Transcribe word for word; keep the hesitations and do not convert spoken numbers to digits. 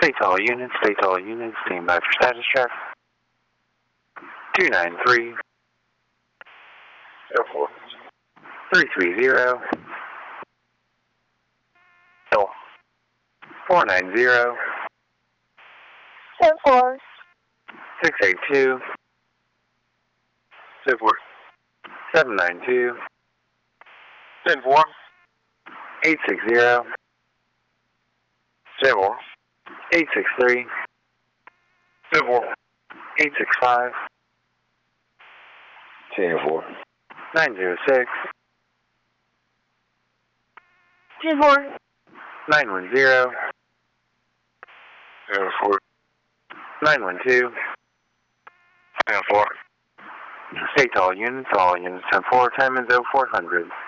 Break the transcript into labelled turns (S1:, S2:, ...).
S1: Stay tall units, stay tall units, stand by for status check. two nine three,
S2: Air four.
S1: three three zero,
S2: Hill.
S1: four nine zero,
S3: Air four.
S1: six eight two,
S2: ten four.
S1: seven nine two,
S2: ten four.
S1: eight six zero,
S2: ten four.
S1: eight six three,
S2: ten four.
S1: eight six five,
S2: ten four.
S1: nine zero six,
S3: ten four.
S1: nine one zero,
S2: Air four.
S1: nine one two.
S2: ten four.
S1: Stay tall units, all units ten four, time is oh four hundred.